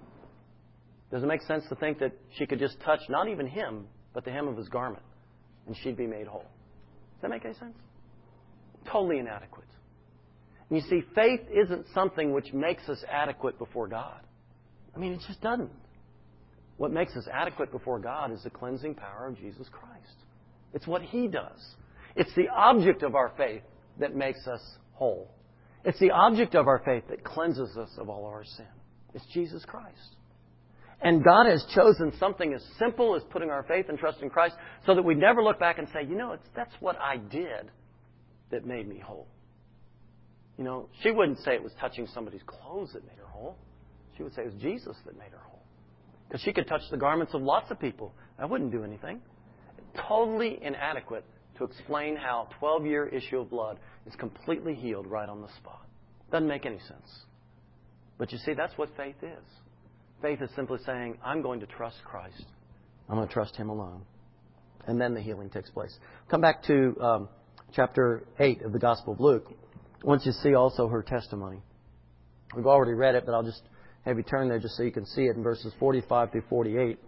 Does it make sense to think that she could just touch not even Him, but the hem of His garment, and she'd be made whole? Does that make any sense? Totally inadequate. And you see, faith isn't something which makes us adequate before God. I mean, it just doesn't. What makes us adequate before God is the cleansing power of Jesus Christ. It's what He does. It's the object of our faith that makes us whole. It's the object of our faith that cleanses us of all our sin. It's Jesus Christ. And God has chosen something as simple as putting our faith and trust in Christ so that we never look back and say, you know, it's, that's what I did that made me whole. You know, she wouldn't say it was touching somebody's clothes that made her whole. She would say it was Jesus that made her whole. Because she could touch the garments of lots of people. That wouldn't do anything. Totally inadequate to explain how a twelve-year issue of blood is completely healed right on the spot. Doesn't make any sense. But you see, that's what faith is. Faith is simply saying, I'm going to trust Christ. I'm going to trust Him alone. And then the healing takes place. Come back to um, chapter eight of the Gospel of Luke. I want you to see also her testimony. We've already read it, but I'll just have you turn there just so you can see it in verses forty-five through forty-eight.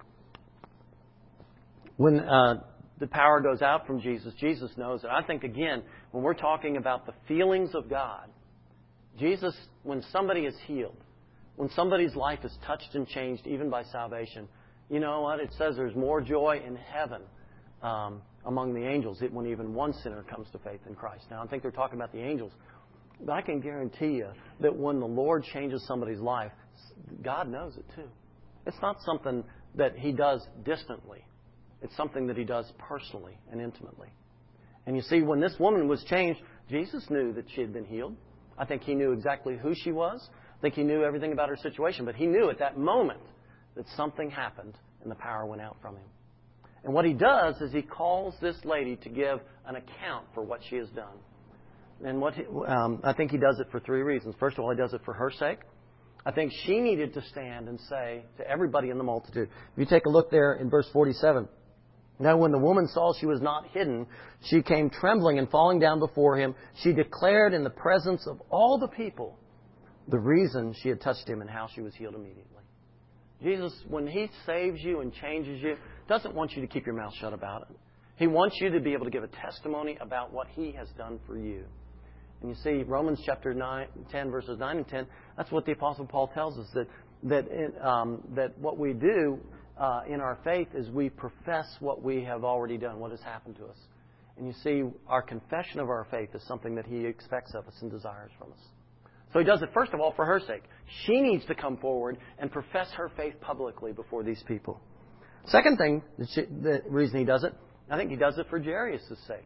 When uh, the power goes out from Jesus, Jesus knows it. I think, again, when we're talking about the feelings of God, Jesus, when somebody is healed, when somebody's life is touched and changed, even by salvation, you know what? It says there's more joy in heaven um, among the angels when even one sinner comes to faith in Christ. Now, I think they're talking about the angels. But I can guarantee you that when the Lord changes somebody's life, God knows it too. It's not something that He does distantly. It's something that He does personally and intimately. And you see, when this woman was changed, Jesus knew that she had been healed. I think He knew exactly who she was. I think He knew everything about her situation. But He knew at that moment that something happened and the power went out from Him. And what He does is He calls this lady to give an account for what she has done. And what he, um, I think He does it for three reasons. First of all, He does it for her sake. I think she needed to stand and say to everybody in the multitude. If you take a look there in verse forty-seven. Now when the woman saw she was not hidden, she came trembling and falling down before Him. She declared in the presence of all the people the reason she had touched Him and how she was healed immediately. Jesus, when He saves you and changes you, doesn't want you to keep your mouth shut about it. He wants you to be able to give a testimony about what He has done for you. And you see, Romans chapter nine, ten, verses nine and ten, that's what the Apostle Paul tells us, that that um, that what we do uh, in our faith is we profess what we have already done, what has happened to us. And you see, our confession of our faith is something that He expects of us and desires from us. So He does it, first of all, for her sake. She needs to come forward and profess her faith publicly before these people. Second thing, the, she, the reason He does it, I think He does it for Jairus' sake.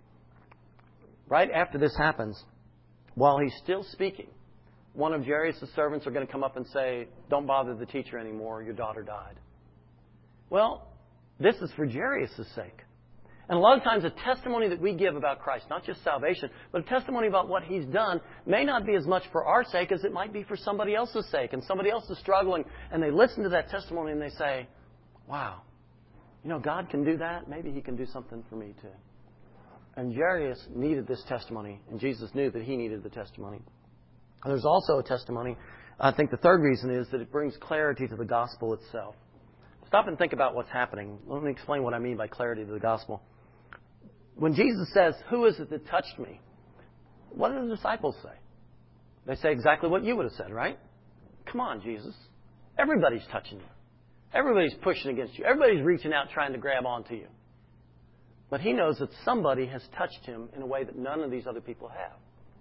Right after this happens, while He's still speaking, one of Jairus' servants are going to come up and say, don't bother the teacher anymore, your daughter died. Well, this is for Jairus' sake. And a lot of times a testimony that we give about Christ, not just salvation, but a testimony about what He's done, may not be as much for our sake as it might be for somebody else's sake. And somebody else is struggling, and they listen to that testimony and they say, wow, you know, God can do that. Maybe He can do something for me too. And Jairus needed this testimony, and Jesus knew that he needed the testimony. And there's also a testimony. I think the third reason is that it brings clarity to the gospel itself. Stop and think about what's happening. Let me explain what I mean by clarity to the gospel. When Jesus says, who is it that touched me? What do the disciples say? They say exactly what you would have said, right? Come on, Jesus. Everybody's touching you. Everybody's pushing against you. Everybody's reaching out trying to grab onto you. But He knows that somebody has touched Him in a way that none of these other people have.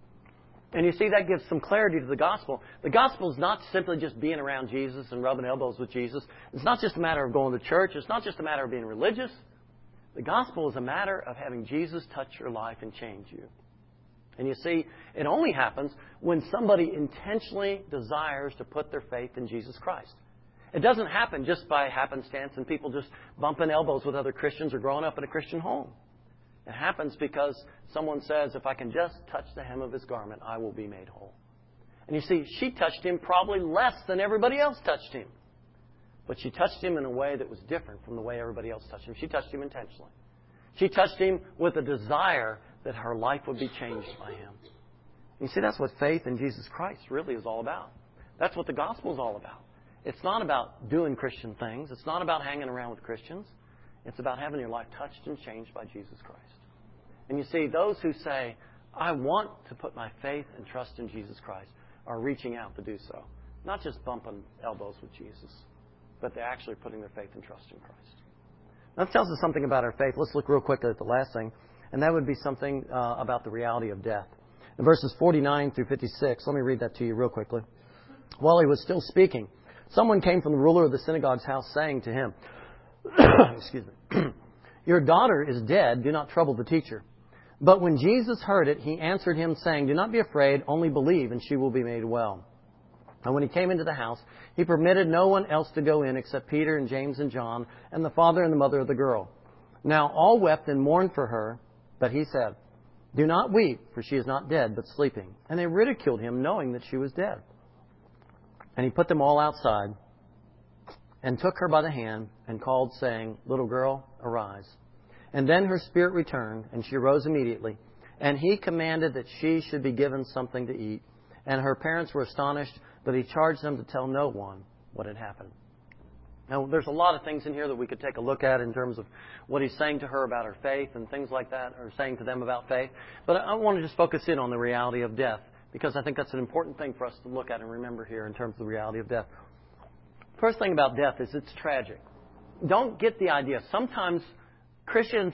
And you see, that gives some clarity to the gospel. The gospel is not simply just being around Jesus and rubbing elbows with Jesus. It's not just a matter of going to church. It's not just a matter of being religious. The gospel is a matter of having Jesus touch your life and change you. And you see, it only happens when somebody intentionally desires to put their faith in Jesus Christ. It doesn't happen just by happenstance and people just bumping elbows with other Christians or growing up in a Christian home. It happens because someone says, if I can just touch the hem of His garment, I will be made whole. And you see, she touched Him probably less than everybody else touched Him. But she touched Him in a way that was different from the way everybody else touched Him. She touched Him intentionally. She touched Him with a desire that her life would be changed by Him. And you see, that's what faith in Jesus Christ really is all about. That's what the gospel is all about. It's not about doing Christian things. It's not about hanging around with Christians. It's about having your life touched and changed by Jesus Christ. And you see, those who say, I want to put my faith and trust in Jesus Christ, are reaching out to do so. Not just bumping elbows with Jesus, but they're actually putting their faith and trust in Christ. That tells us something about our faith. Let's look real quickly at the last thing, and that would be something uh, about the reality of death. In verses forty-nine through fifty-six, let me read that to you real quickly. While He was still speaking, someone came from the ruler of the synagogue's house saying to Him, excuse me, your daughter is dead, do not trouble the teacher. But when Jesus heard it, He answered him, saying, do not be afraid, only believe, and she will be made well. And when He came into the house, He permitted no one else to go in except Peter and James and John and the father and the mother of the girl. Now all wept and mourned for her, but He said, do not weep, for she is not dead, but sleeping. And they ridiculed Him, knowing that she was dead. And He put them all outside and took her by the hand and called, saying, little girl, arise. And then her spirit returned, and she arose immediately. And He commanded that she should be given something to eat. And her parents were astonished, but He charged them to tell no one what had happened. Now, there's a lot of things in here that we could take a look at in terms of what He's saying to her about her faith and things like that, or saying to them about faith. But I want to just focus in on the reality of death, because I think that's an important thing for us to look at and remember here in terms of the reality of death. First thing about death is it's tragic. Don't get the idea. Sometimes Christians,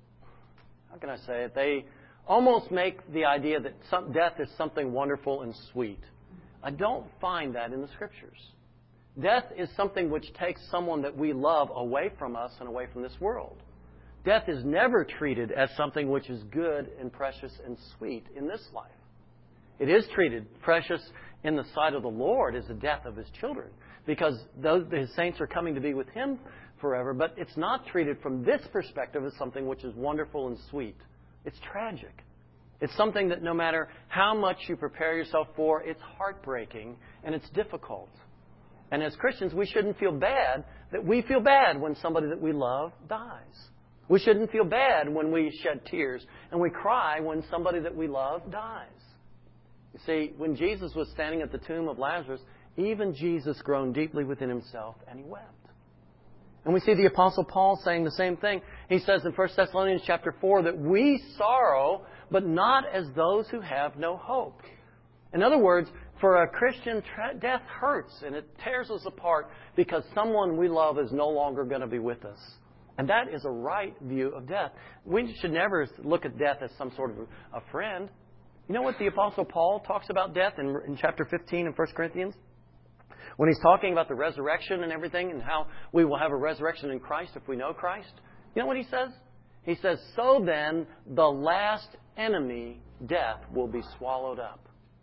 how can I say it, they almost make the idea that some, death is something wonderful and sweet. I don't find that in the Scriptures. Death is something which takes someone that we love away from us and away from this world. Death is never treated as something which is good and precious and sweet in this life. It is treated precious in the sight of the Lord as the death of His children, because those, His saints are coming to be with Him forever. But it's not treated from this perspective as something which is wonderful and sweet. It's tragic. It's something that no matter how much you prepare yourself for, it's heartbreaking and it's difficult. And as Christians, we shouldn't feel bad that we feel bad when somebody that we love dies. We shouldn't feel bad when we shed tears and we cry when somebody that we love dies. You see, when Jesus was standing at the tomb of Lazarus, even Jesus groaned deeply within Himself and He wept. And we see the Apostle Paul saying the same thing He says in First Thessalonians chapter four that we sorrow, but not as those who have no hope. In other words, for a Christian, tra- death hurts and it tears us apart because someone we love is no longer going to be with us. And that is a right view of death. We should never look at death as some sort of a friend. You know what the Apostle Paul talks about death in, in chapter fifteen in First Corinthians? When he's talking about the resurrection and everything and how we will have a resurrection in Christ if we know Christ. You know what he says? He says, so then the last enemy, death, will be swallowed up.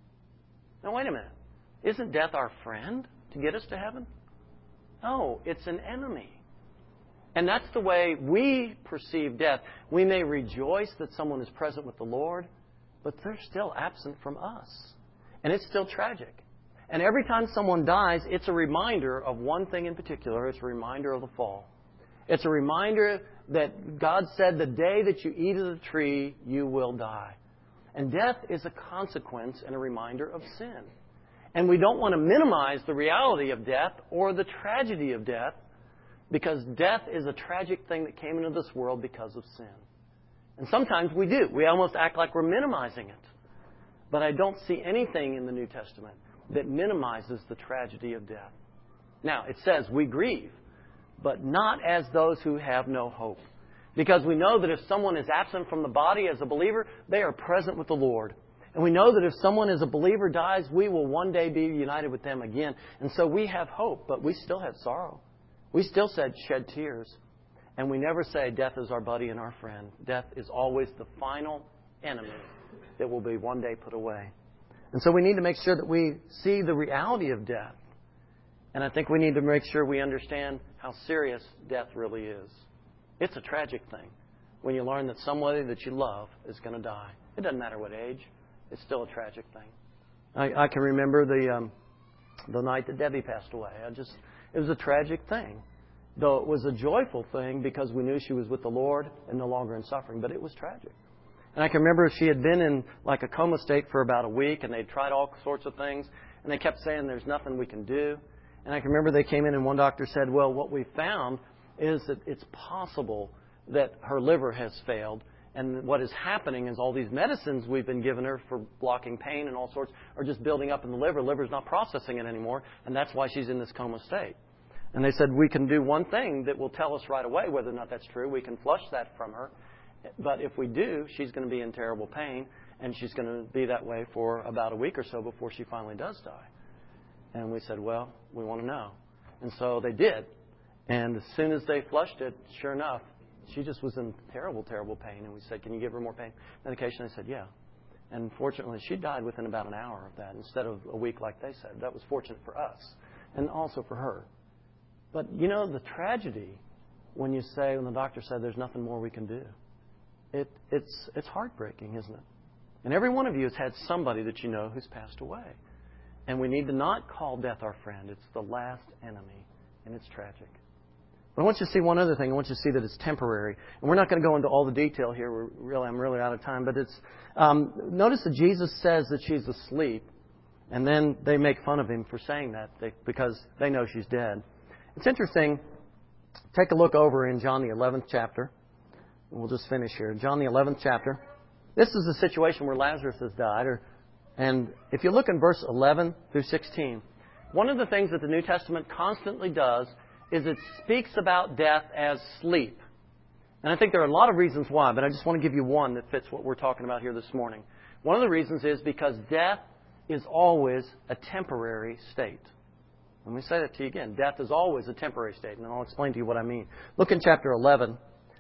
Now, wait a minute. Isn't death our friend to get us to heaven? No, it's an enemy. And that's the way we perceive death. We may rejoice that someone is present with the Lord, but they're still absent from us. And it's still tragic. And every time someone dies, it's a reminder of one thing in particular. It's a reminder of the fall. It's a reminder that God said, the day that you eat of the tree, you will die. And death is a consequence and a reminder of sin. And we don't want to minimize the reality of death or the tragedy of death, because death is a tragic thing that came into this world because of sin. And sometimes we do. We almost act like we're minimizing it. But I don't see anything in the New Testament that minimizes the tragedy of death. Now, it says we grieve, but not as those who have no hope. Because we know that if someone is absent from the body as a believer, they are present with the Lord. And we know that if someone as a believer dies, we will one day be united with them again. And so we have hope, but we still have sorrow. We still said shed tears. And we never say death is our buddy and our friend. Death is always the final enemy that will be one day put away. And so we need to make sure that we see the reality of death. And I think we need to make sure we understand how serious death really is. It's a tragic thing when you learn that somebody that you love is going to die. It doesn't matter what age. It's still a tragic thing. I, I can remember the um, the night that Debbie passed away. I just it was a tragic thing. Though it was a joyful thing because we knew she was with the Lord and no longer in suffering. But it was tragic. And I can remember she had been in like a coma state for about a week, and they'd tried all sorts of things. And they kept saying, there's nothing we can do. And I can remember they came in and one doctor said, well, what we found is that it's possible that her liver has failed. And what is happening is all these medicines we've been giving her for blocking pain and all sorts are just building up in the liver. The liver's not processing it anymore, and that's why she's in this coma state. And they said, we can do one thing that will tell us right away whether or not that's true. We can flush that from her. But if we do, she's going to be in terrible pain, and she's going to be that way for about a week or so before she finally does die. And we said, well, we want to know. And so they did. And as soon as they flushed it, sure enough, she just was in terrible, terrible pain. And we said, can you give her more pain medication? They said, yeah. And fortunately, she died within about an hour of that instead of a week like they said. That was fortunate for us and also for her. But, you know, the tragedy when you say, when the doctor said there's nothing more we can do, it, it's, it's heartbreaking, isn't it? And every one of you has had somebody that you know who's passed away. And we need to not call death our friend. It's the last enemy, and it's tragic. But I want you to see one other thing. I want you to see that it's temporary. And we're not going to go into all the detail here. We're really, I'm really out of time. But it's um, notice that Jesus says that she's asleep, and then they make fun of him for saying that they, because they know she's dead. It's interesting. Take a look over in John the eleventh chapter. And we'll just finish here. John the eleventh chapter. This is the situation where Lazarus has died. Or, and if you look in verse eleven through sixteen, one of the things that the New Testament constantly does is it speaks about death as sleep. And I think there are a lot of reasons why, but I just want to give you one that fits what we're talking about here this morning. One of the reasons is because death is always a temporary state. Let me say that to you again. Death is always a temporary state, and I'll explain to you what I mean. Look in chapter eleven,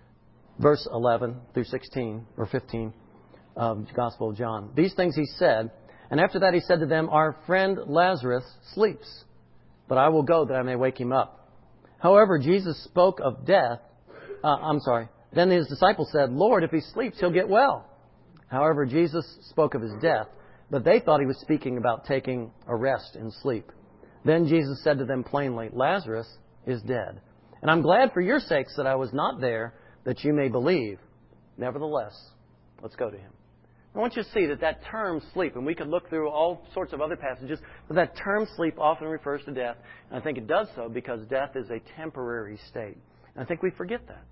verse eleven through sixteen, or fifteen, of the Gospel of John. These things he said, and after that he said to them, our friend Lazarus sleeps, but I will go that I may wake him up. However, Jesus spoke of death. Uh, I'm sorry. Then his disciples said, Lord, if he sleeps, he'll get well. However, Jesus spoke of his death, but they thought he was speaking about taking a rest in sleep. Then Jesus said to them plainly, Lazarus is dead. And I'm glad for your sakes that I was not there, that you may believe. Nevertheless, let's go to him. I want you to see that that term sleep, and we could look through all sorts of other passages, but that term sleep often refers to death. And I think it does so because death is a temporary state. And I think we forget that.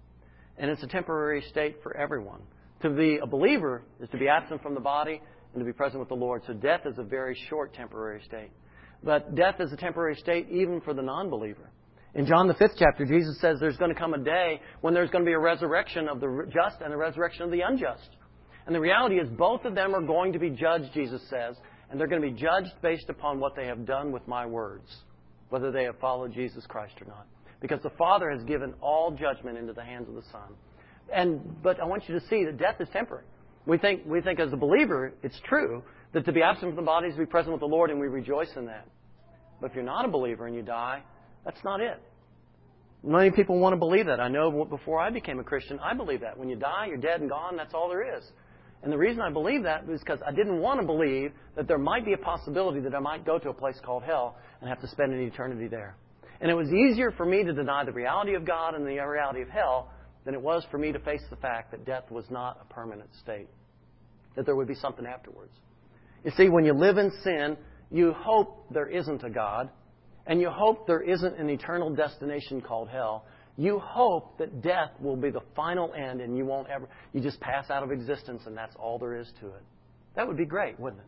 And it's a temporary state for everyone. To be a believer is to be absent from the body and to be present with the Lord. So death is a very short temporary state. But death is a temporary state even for the non-believer. In John the fifth chapter, Jesus says there's going to come a day when there's going to be a resurrection of the just and a resurrection of the unjust. And the reality is both of them are going to be judged, Jesus says, and they're going to be judged based upon what they have done with my words, whether they have followed Jesus Christ or not. Because the Father has given all judgment into the hands of the Son. And but I want you to see that death is temporary. We think we think as a believer, it's true that to be absent from the body is to be present with the Lord, and we rejoice in that. But if you're not a believer and you die, that's not it. Many people want to believe that. I know before I became a Christian, I believed that. When you die, you're dead and gone. That's all there is. And the reason I believe that is because I didn't want to believe that there might be a possibility that I might go to a place called hell and have to spend an eternity there. And it was easier for me to deny the reality of God and the reality of hell than it was for me to face the fact that death was not a permanent state, that there would be something afterwards. You see, when you live in sin, you hope there isn't a God, and you hope there isn't an eternal destination called hell. You hope that death will be the final end and you won't ever, you just pass out of existence and that's all there is to it. That would be great, wouldn't it?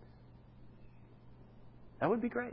That would be great.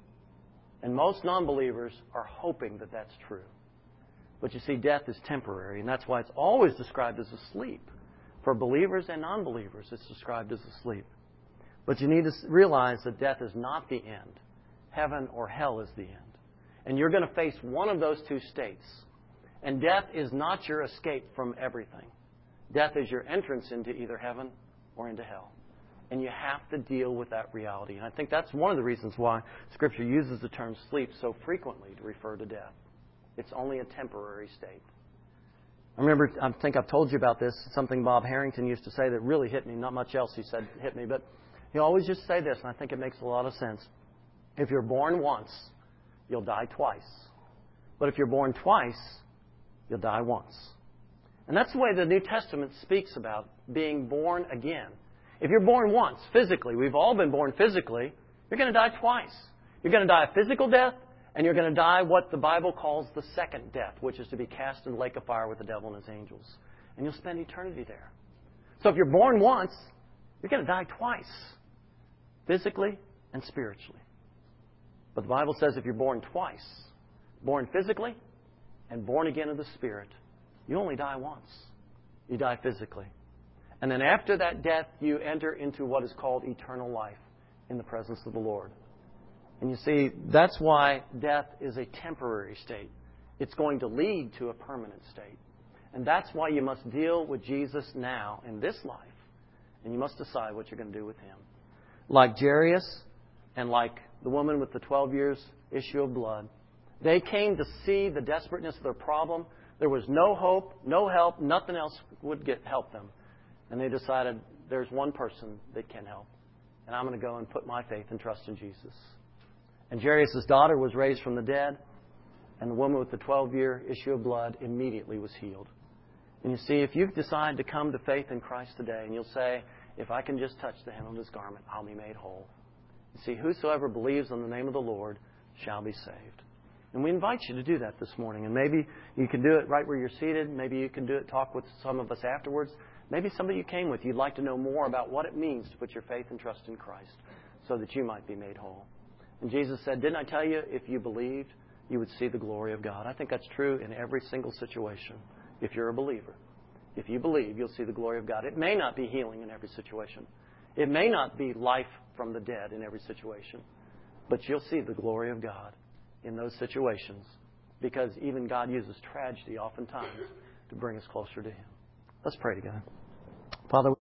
And most non-believers are hoping that that's true. But you see, death is temporary, and that's why it's always described as a sleep. For believers and non-believers, it's described as a sleep. But you need to realize that death is not the end. Heaven or hell is the end. And you're going to face one of those two states. And death is not your escape from everything. Death is your entrance into either heaven or into hell. And you have to deal with that reality. And I think that's one of the reasons why Scripture uses the term sleep so frequently to refer to death. It's only a temporary state. I remember, I think I've told you about this, something Bob Harrington used to say that really hit me. Not much else he said hit me, but he always just say this, and I think it makes a lot of sense. If you're born once, you'll die twice. But if you're born twice, you'll die once. And that's the way the New Testament speaks about being born again. If you're born once, physically, we've all been born physically, you're going to die twice. You're going to die a physical death, and you're going to die what the Bible calls the second death, which is to be cast in the lake of fire with the devil and his angels. And you'll spend eternity there. So if you're born once, you're going to die twice, physically and spiritually. But the Bible says if you're born twice, born physically and born again of the Spirit, you only die once. You die physically. And then after that death, you enter into what is called eternal life in the presence of the Lord. And you see, that's why death is a temporary state. It's going to lead to a permanent state. And that's why you must deal with Jesus now in this life. And you must decide what you're going to do with Him. Like Jairus and like the woman with the twelve years issue of blood, they came to see the desperateness of their problem. There was no hope, no help, nothing else would get help them. And they decided, there's one person that can help. And I'm going to go and put my faith and trust in Jesus. And Jairus' daughter was raised from the dead. And the woman with the twelve-year issue of blood immediately was healed. And you see, if you decide to come to faith in Christ today, and you'll say, if I can just touch the hem of His garment, I'll be made whole. You see, whosoever believes on the name of the Lord shall be saved. And we invite you to do that this morning. And maybe you can do it right where you're seated. Maybe you can do it, talk with some of us afterwards. Maybe somebody you came with, you'd like to know more about what it means to put your faith and trust in Christ so that you might be made whole. And Jesus said, didn't I tell you if you believed, you would see the glory of God? I think that's true in every single situation if you're a believer. If you believe, you'll see the glory of God. It may not be healing in every situation. It may not be life from the dead in every situation. But you'll see the glory of God in those situations because even God uses tragedy oftentimes to bring us closer to Him. Let's pray together. Father,